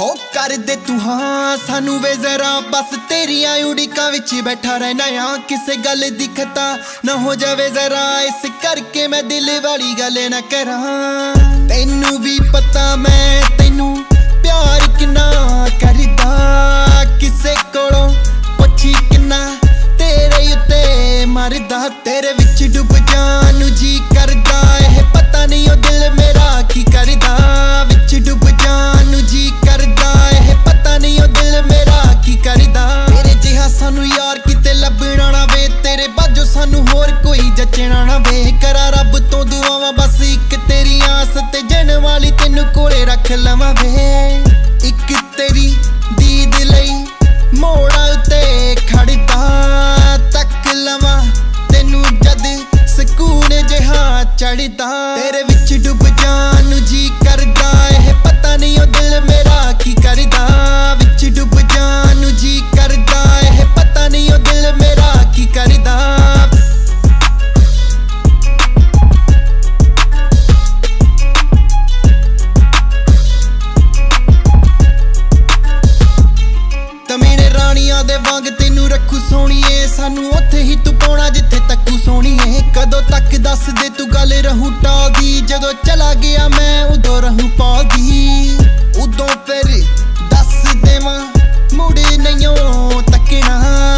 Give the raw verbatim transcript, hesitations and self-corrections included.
हो कर दे तू हाँ सानू वे जरा बस तेरिया उड़ीका विच बैठा रहना या किसे गल दी खता ना हो जावे जरा इस करके मैं दिल वाली गल ना करा। तेनू भी पता मैं तेनू प्यार किन्ना करदा किसे कोलों पुछी किन्ना तेरे उत्ते मरदा तेरे विच डुब जान जी करदा एह पता नहीं ओ दिल मेरा की करदा विच डुब जान जी करदा एह पता नहीं ओ दिल मेरा की करदा। तेरे जिहा सानू यार किते लभना ना वे तेरे बाजो सानू होर कोई जचना ना वे करा रब तो दुआवां बस एक तेरी आस ते जन वाली तेनू कोले रख लवां वे एक तेरी दीद लई मोड़ा उते खड़दा तक लवां तेनू जद सकून जिहा चढ़दा। तेरे विच डुब जान जी करदा एह पता नहीं ओ दिल मेरा की करदा विच डुब जान जी करदा एह पता नहीं ओ दिल मेरा की करदा। तमीने रानियां दे वांग तेनू रखू सोहणीए सानू उत्थे ही तू पाउणा जिथे तक्कू सोहणीए कदों तक दस दे तू गल रहूं टालदी जदों चला गया मैं उदों रहूं पालदी उदों फिर दस देवां मुड़ नहियों तकना